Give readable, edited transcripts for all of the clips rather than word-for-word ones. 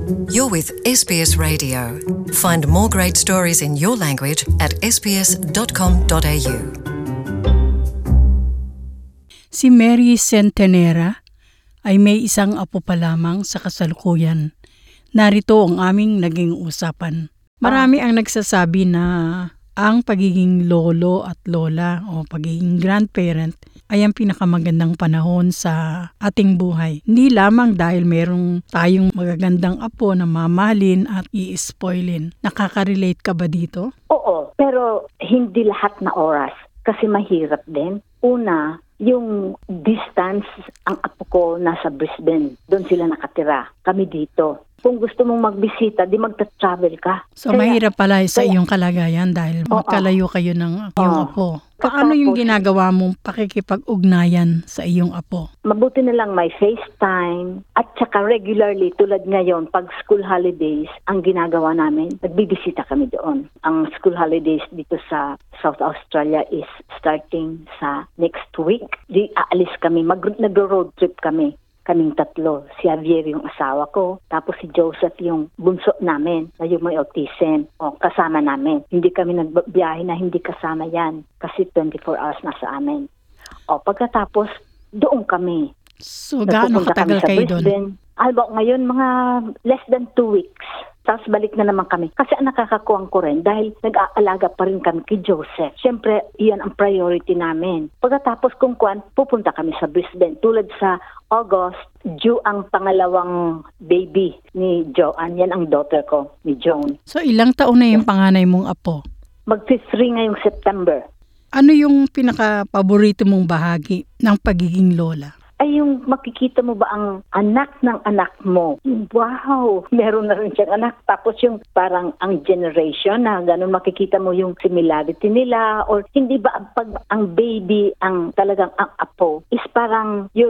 You're with SBS Radio. Find more great stories in your language at sbs.com.au. Si Mary Centenera ay may isang apo pa lamang sa kasalukuyan. Narito ang aming naging usapan. Marami ang nagsasabi na ang pagiging lolo at lola o pagiging grandparent ay ang pinakamagandang panahon sa ating buhay. Hindi lamang dahil merong tayong magagandang apo na mamahalin at i-spoilin. Nakaka-relate ka ba dito? Oo, pero hindi lahat na oras kasi mahirap din. Una, yung distance, ang apo ko nasa Brisbane. Doon sila nakatira. Kami dito. Kung gusto mong magbisita, di magta-travel ka. So mahirap pala sa iyong kalagayan dahil magkalayo kayo ng iyong apo. Paano yung ginagawa mong pakikipag-ugnayan sa iyong apo? Mabuti na lang may FaceTime at saka regularly tulad ngayon pag school holidays ang ginagawa namin, nagbibisita kami doon. Ang school holidays dito sa South Australia is starting sa next week. Di aalis kami, nag-road trip kami. Kaming tatlo. Si Javier yung asawa ko, tapos si Joseph yung bunso namin na yung may autism. O, kasama namin. Hindi kami nagbiyahe na hindi kasama yan kasi 24 hours na sa amin. O, pagkatapos, doon kami. So, gaano katagal kayo doon? Alba, ngayon mga less than 2 weeks. Tapos balik na naman kami. Kasi ang nakakakuwang ko rin dahil nag-aalaga pa rin kami kay Joseph. Siyempre, iyan ang priority namin. Pagkatapos kung kuwan, pupunta kami sa Brisbane. Tulad sa August, due ang pangalawang baby ni Joanne. Yan ang daughter ko, ni Joan. So, ilang taon na yung panganay mong apo? Mag-3 ngayong September. Ano yung pinaka-paborito mong bahagi ng pagiging lola? Ay yung makikita mo ba ang anak ng anak mo? Wow! Meron na rin siyang anak. Tapos yung parang ang generation na ganun makikita mo yung similarity nila or hindi ba pag ang baby ang talagang ang apo is parang you're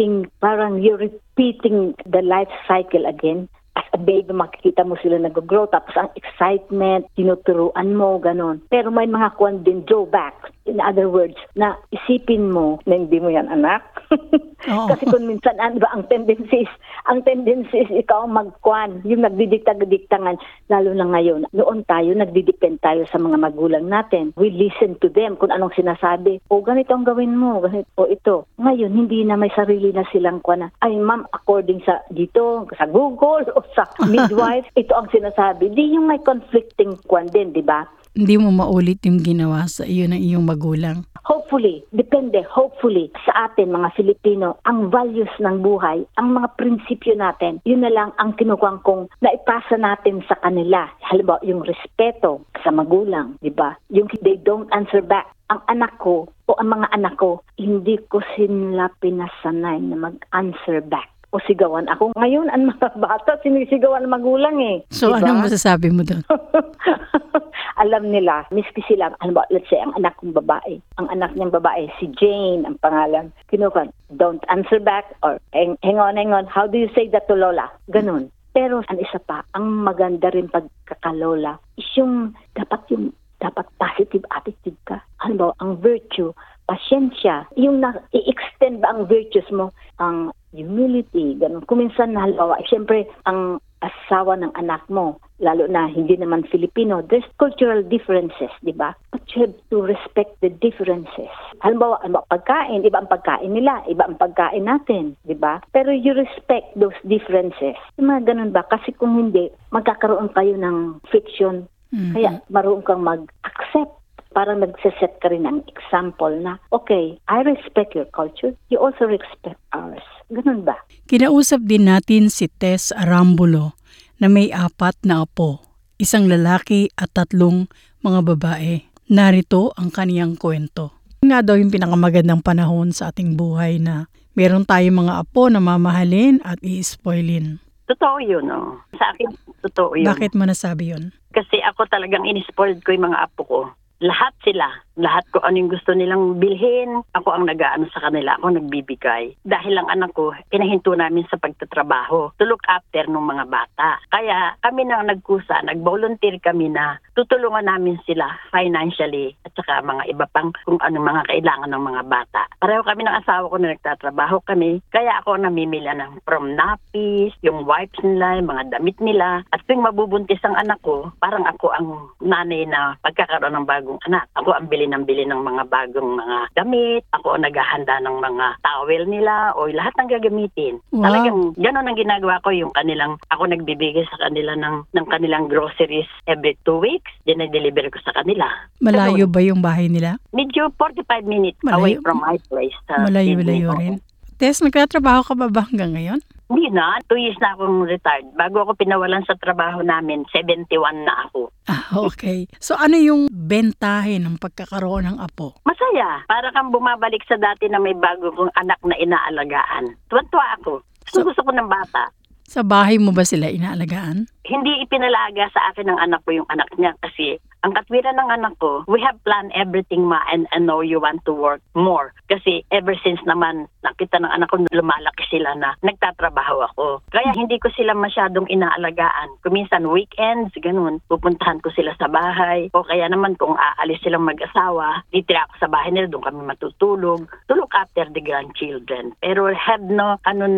repeating the life cycle again. As a baby, makikita mo sila nag-grow, tapos ang excitement, tinuturuan mo, ganun. Pero may mga kwan din drawback. In other words, na isipin mo na hindi mo yan anak. Kasi kung minsan, ano ba, ang tendency is ikaw ang magkwan, yung nagdidikta-diktangan, lalo na ngayon. Noon tayo, nagdidepend tayo sa mga magulang natin. We listen to them kung anong sinasabi. O ganito ang gawin mo, ganito, o ito. Ngayon, hindi na may sarili na silang kwan na, ay ma'am, according sa dito, sa Google, o sa midwife, ito ang sinasabi. Di yung may conflicting kwan din, di ba? Hindi mo maulit yung ginawa sa iyo ng iyong magulang. Hopefully, sa atin mga Filipino, ang values ng buhay, ang mga prinsipyo natin, yun na lang ang kinukuha kong naipasa natin sa kanila. Halimbawa, yung respeto sa magulang, di ba? Yung they don't answer back. Ang anak ko o ang mga anak ko, hindi ko sila pinasanay na mag-answer back o sigawan ako. Ngayon, ang mga bata, sinisigawan ng magulang eh. So, diba? Anong masasabi mo doon? Alam nila, miski sila, let's say, ang anak kong babae. Ang anak niyang babae, si Jane, ang pangalan. Kinukuha, don't answer back or hang on, how do you say that to Lola? Ganun. Pero, ang isa pa, ang maganda rin pagkakalola is yung dapat positive attitude ka. Ang virtue, pasyensya, yung i-extend ba ang virtues mo, ang humility, ganun. Kung minsan, halimbawa, siyempre, ang asawa ng anak mo, lalo na hindi naman Filipino, there's cultural differences, di ba? But you have to respect the differences. Halimbawa, pagkain, iba ang pagkain nila, iba ang pagkain natin, di ba? Pero you respect those differences. Yung mga ganun ba? Kasi kung hindi, magkakaroon kayo ng friction. Kaya marunong kang mag-accept. Parang nagsiset ka rin ng example na, okay, I respect your culture, you also respect ours. Ganun ba? Kinausap din natin si Tess Arambulo na may 4 na apo, 1 lalaki at 3 mga babae. Narito ang kaniyang kwento. Nga daw yung pinakamagandang panahon sa ating buhay na meron tayong mga apo na mamahalin at i-spoilin. Totoo yun, no? Sa akin, totoo yun. Bakit mo nasabi yun? Kasi ako talagang in-spoiled ko yung mga apo ko. Lahat sila. Lahat ko anong gusto nilang bilhin, ako ang nag-aano sa kanila, ako nagbibigay. Dahil ang anak ko, pinahinto namin sa pagtatrabaho to look after ng mga bata. Kaya kami nang nagkusa, nag-volunteer kami na tutulungan namin sila financially at saka mga iba pang kung anong mga kailangan ng mga bata. Pareho kami ng asawa ko na nagtatrabaho kami, kaya ako namimili ng from nappies, yung wipes nila, yung mga damit nila. At tuwing mabubuntis ang anak ko, parang ako ang nanay na pagkakaroon ng bagong anak. Ako ang bili ng mga bagong mga damit, ako ang naghahanda ng mga towel nila o lahat ng gagamitin. Wow. Talagang gano'n ang ginagawa ko, yung kanilang, ako nagbibigay sa kanila ng kanilang groceries every 2 weeks, dinay-deliver ko sa kanila. Malayo Ganun. ba yung bahay nila? Medyo 45 minutes away from my place. Malayo rin. Tess, nagtatrabaho ka ba hanggang ngayon? Hindi na. 2 years na akong retired. Bago ako pinawalan sa trabaho namin, 71 na ako. Okay. So ano yung bentahe ng pagkakaroon ng apo? Masaya. Para kang bumabalik sa dati na may bago kong anak na inaalagaan. Tuwan-tuwa ako. Gusto ko ng bata. Sa bahay mo ba sila inaalagaan? Hindi ipinalaga sa akin ng anak ko yung anak niya kasi ang katwiran ng anak ko, we have planned everything ma and I know you want to work more. Kasi ever since naman nakita ng anak ko lumalaki sila na nagtatrabaho ako. Kaya hindi ko sila masyadong inaalagaan. Kung minsan weekends, ganun, pupuntahan ko sila sa bahay. O kaya naman kung aalis silang mag-asawa, titira ako sa bahay nila, doon kami matutulog. To look after the grandchildren. Pero have no,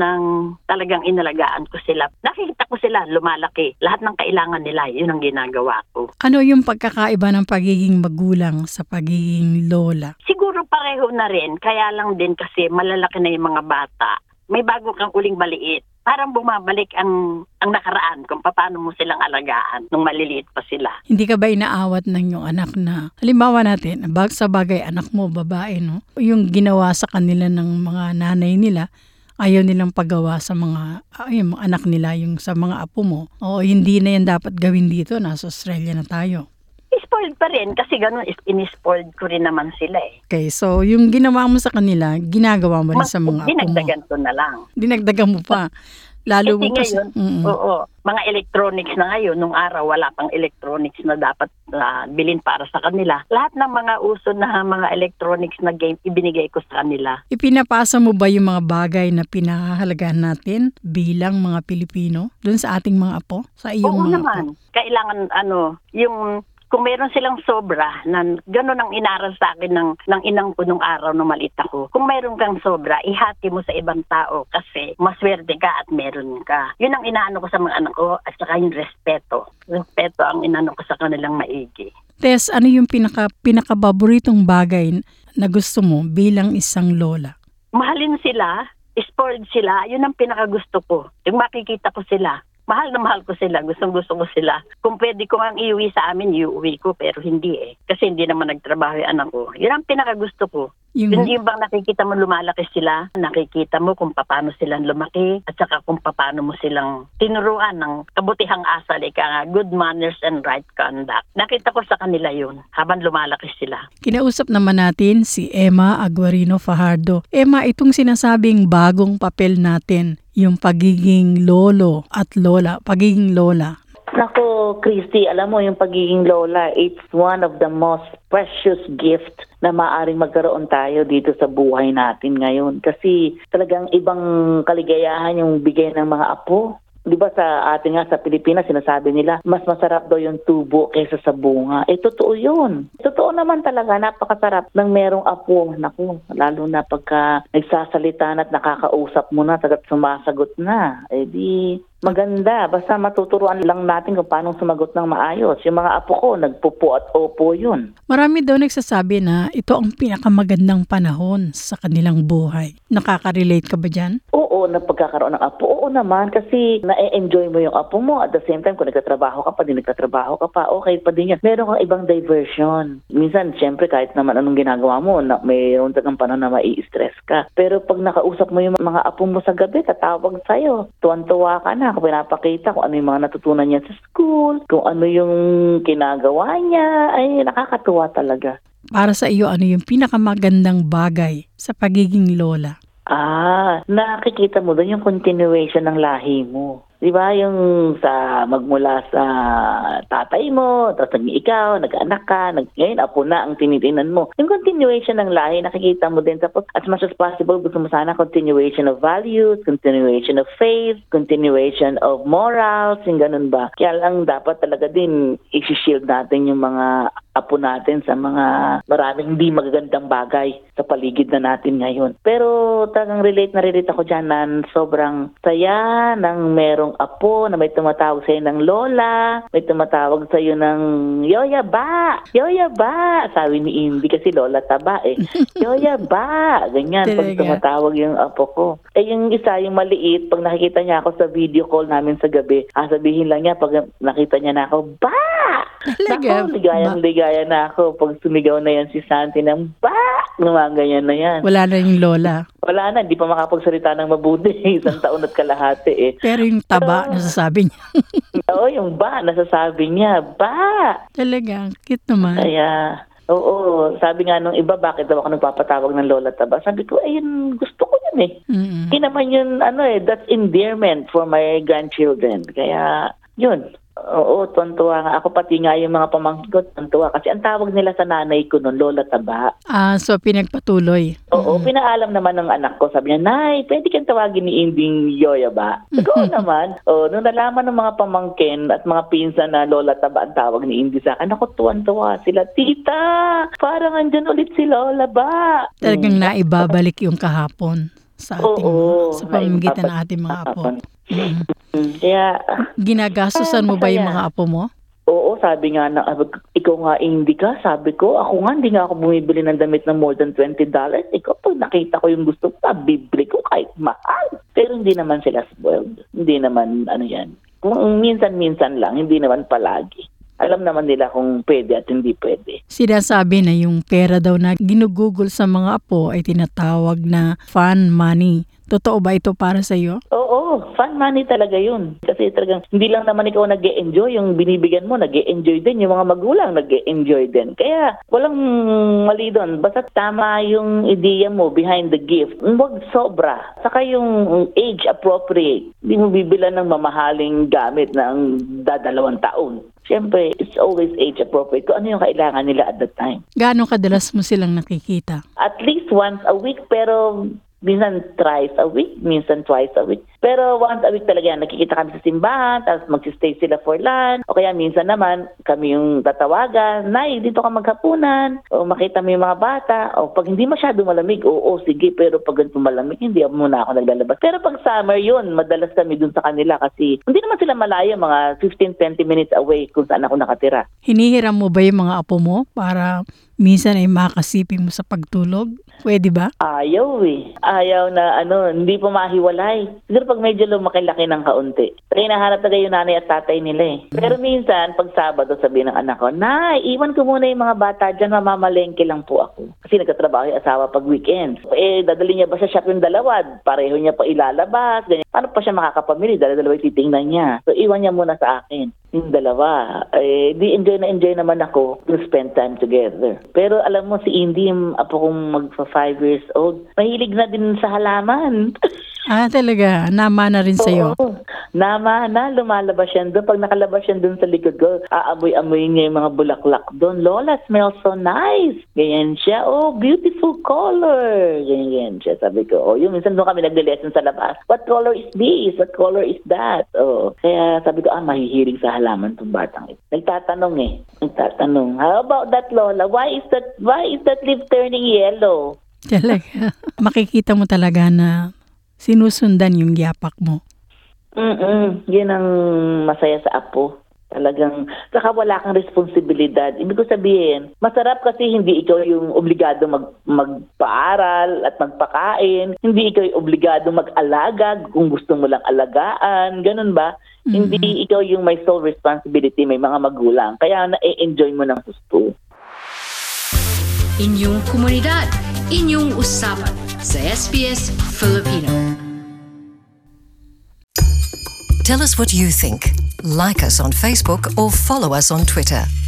talagang inalagaan ko sila. Nakikita ko sila lumalaki. Lahat ng kailangan nila, yun ang ginagawa ko. Ano yung pagkakaiba ng pagiging magulang sa pagiging lola? Siguro pareho na rin, kaya lang din kasi malalaki na yung mga bata. May bago kang uling maliit. Parang bumabalik ang nakaraan kung paano mo silang alagaan nung maliliit pa sila. Hindi ka ba inaawat ng yung anak na, halimbawa natin, sa bagay anak mo, babae, no? Yung ginawa sa kanila ng mga nanay nila, ayaw nilang paggawa sa mga anak nila, yung sa mga apo mo. O hindi na yan dapat gawin dito, nasa Australia na tayo. Spoiled pa rin kasi ganun, in-spoiled ko rin naman sila eh. Okay, so yung ginawa mo sa kanila, ginagawa mo rin sa mga apo mo. Dinagdagan ko na lang. Dinagdagan mo pa. Lalo mo pa. Ngayon, oo, mga electronics na ngayon, nung araw wala pang electronics na dapat bilhin para sa kanila. Lahat ng mga uso na mga electronics na game, ibinigay ko sa kanila. Ipinapasa mo ba yung mga bagay na pinahahalagahan natin bilang mga Pilipino doon sa ating mga apo? Sa iyong Oo mga naman. apo? Kailangan yung kung meron silang sobra, gano'n ang inaral sa akin ng inang ko nung araw na maliit ako. Kung meron kang sobra, ihati mo sa ibang tao kasi maswerte ka at meron ka. Yun ang inaano ko sa mga anak ko at saka yung respeto. Respeto ang inaano ko sa kanilang maigi. Tess, ano yung pinakapaboritong bagay na gusto mo bilang isang lola? Mahalin sila, spoiled sila, yun ang pinakagusto ko. Yung makikita ko sila. Mahal na mahal ko sila, gustong-gusto ko sila. Kung pwede ko ang iuwi sa amin, iuwi ko, pero hindi eh. Kasi hindi naman nagtrabaho yung anak ko. Yun ang pinakagusto ko. Yung bang nakikita mo lumalaki sila, nakikita mo kung paano silang lumaki, at saka kung paano mo silang tinuruan ng kabutihang asal, good manners and right conduct. Nakita ko sa kanila yun, habang lumalaki sila. Kinausap naman natin si Emma Aguarino Fajardo. Emma, itong sinasabing bagong papel natin, yung pagiging lolo at lola, pagiging lola. Nako, Christy, alam mo yung pagiging lola, it's one of the most precious gift na maaaring magkaroon tayo dito sa buhay natin ngayon. Kasi talagang ibang kaligayahan yung bigay ng mga apo. Di ba sa atin nga sa Pilipinas, sinasabi nila, mas masarap daw yung tubo kaysa sa bunga. Totoo yun. Totoo naman talaga, napakasarap ng merong apo. Naku, lalo na pagka nagsasalita at nakakausap mo na, tagat sumasagot na. Di maganda. Basta matuturuan lang natin kung paano sumagot ng maayos. Yung mga apo ko, nagpupo at opo yun. Marami daw nagsasabi na ito ang pinakamagandang panahon sa kanilang buhay. Nakaka-relate ka ba dyan? Oo, na pagkakaroon ng apo. Oo naman, kasi na-enjoy mo yung apo mo. At the same time, kung nagtatrabaho ka pa, okay pa din yan. Meron kang ibang diversion. Minsan, syempre, kahit naman anong ginagawa mo, mayroon kang panahon na mai-stress ka. Pero pag nakausap mo yung mga apo mo sa gabi, tatawag sa'yo. Tuwan-tuwa ka na. Kung pinapakita kung ano yung mga natutunan niya sa school, kung ano yung ginagawa niya, ay nakakatuwa talaga. Para sa iyo, ano yung pinakamagandang bagay sa pagiging lola? Nakikita mo doon yung continuation ng lahi mo. Di ba? Yung magmula sa tatay mo, tapos naging ikaw, nag-anak ka, ngayon apo na ang tinitinan mo. Yung continuation ng lahi, nakikita mo din. Tapos as much as possible, gusto mo sana continuation of values, continuation of faith, continuation of morals, yung ganun ba. Kaya lang dapat talaga din i-shield natin yung mga apo natin sa mga maraming hindi magagandang bagay sa paligid na natin ngayon. Pero talagang relate ako dyan na sobrang saya ng merong apo na may tumatawag sa'yo ng lola, may tumatawag sa'yo ng yoya ba, sabi ni Indy kasi lola taba eh. Yoya ba, ganyan pag tumatawag yung apo ko. Yung isa, yung maliit, pag nakikita niya ako sa video call namin sa gabi, sabihin lang niya pag nakita niya na ako, ba! Naku, ligaya na ako. Pag sumigaw na yan si Santi ng ba! Ganyan na yan. Wala na yung lola. Wala na, hindi pa makapagsalita ng mabuti. 1 taon at kalahati eh. Pero yung taba, nasasabi niya. Oo, yung ba, nasasabi niya, ba! Talaga, cute naman. Kaya, oo, sabi nga nung iba, bakit daw ako nagpapatawag ng lola taba? Sabi ko, ayun, gusto ko yun eh. Hindi naman yun, that's endearment for my grandchildren. Kaya, yun. Oo, tuwan-tuwa nga. Ako pati nga yung mga pamangkin ko, tuwan-tuwa. Kasi ang tawag nila sa nanay ko noon, lola taba. So pinagpatuloy. Oo, pinaalam naman ng anak ko. Sabi niya, Nay, pwede kang tawagin ni Inding Yoya ba? Oo naman. Nung nalaman ng mga pamangkin at mga pinsan na lola taba ang tawag ni Indy sa akin, ako tuwan-tuwa sila. Tita, parang andyan ulit si lola ba? Talagang naibabalik yung kahapon sa ating sa pamamagitan ng ating mga apo. Kaya ginagastusan mo ba yung mga apo mo? Oo, sabi nga ikaw nga hindi ka, sabi ko, ako nga hindi nga ako bumibili ng damit ng more than $20. Ikaw, pag nakita ko yung gusto ko, bibili ko kahit mahal. Pero hindi naman sila spoiled. Hindi naman yan. Kung minsan-minsan lang, hindi naman palagi. Alam naman nila kung pwede at hindi pwede. Sinasabi na yung pera daw na ginugugol sa mga apo ay tinatawag na fun money. Totoo ba ito para sa iyo? Oo, fun money talaga yun. Kasi talagang hindi lang naman ikaw nag-e-enjoy, yung binibigyan mo, nag-e-enjoy din. Yung mga magulang nag-e-enjoy din. Kaya walang mali doon. Basta tama yung ideya mo behind the gift. Huwag sobra. Saka yung age appropriate. Hindi mo bibilan ng mamahaling gamit na ang 2 taon. Siyempre, it's always age appropriate. Kung ano yung kailangan nila at that time. Gaano kadalas mo silang nakikita? At least once a week, pero minsan thrice a week, minsan twice a week. Pero once a week talaga yan, nakikita kami sa simbahan, tapos mag-stay sila for lunch. O kaya minsan naman, kami yung tatawagan, Nay, dito ka maghapunan. O makita mo yung mga bata. O pag hindi masyado malamig, oo, sige. Pero pag ganito malamig, hindi muna ako naglalabas. Pero pag summer yun, madalas kami dun sa kanila kasi hindi naman sila malayo, mga 15-20 minutes away kung saan ako nakatira. Hinihiram mo ba yung mga apo mo para minsan ay makasiping mo sa pagtulog? Pwede ba? Ayaw eh. Ayaw na hindi pa mahiwalay. Siguro pag medyo lumaki-laki ng kaunti. Kaya hinahanap talaga yung nanay at tatay nila eh. Pero minsan, pag Sabado, sabihin ng anak ko, Nay, iwan ko muna yung mga bata dyan, mamamalengke lang po ako. Kasi nagtatrabaho yung asawa pag weekends. Dadali niya ba sa shop yung dalawa? Pareho niya pa ilalabas. Ganyan. Paano pa siya makakapamili? Dalawa titingnan niya. So, iwan niya muna sa akin. Yung dalawa. Di enjoy naman ako to spend time together. Pero alam mo, si Indy, apo kong magpa-5 years old, mahilig na din sa halaman. Talaga? Nama na rin sa'yo? Oo. Nama na, lumalabas yan doon. Pag nakalabas yan doon sa likod ko, aamoy-amoy niya yung mga bulaklak doon. Lola, smells so nice. Ganyan siya. Oh, beautiful color. Ganyan siya. Sabi ko, yung minsan doon kami nag-lesson sa labas. What color is this? What color is that? Kaya sabi ko, mahihilig sa halaman itong batang ito. Nagtatanong. How about that, Lola? Why is that leaf turning yellow? Talaga. Makikita mo talaga na sinusundan yung yapak mo. Yun ang masaya sa apo. Talagang, saka wala kang responsibilidad. Ibig ko sabihin, masarap kasi hindi ikaw yung obligado magpaaral at magpakain. Hindi ikaw yung obligado mag-alaga kung gusto mo lang alagaan. Ganun ba? Hindi ikaw yung may sole responsibility, may mga magulang. Kaya na-enjoy mo ng gusto. Inyong komunidad, inyong usapan sa SBS Filipino. Tell us what you think. Like us on Facebook or follow us on Twitter.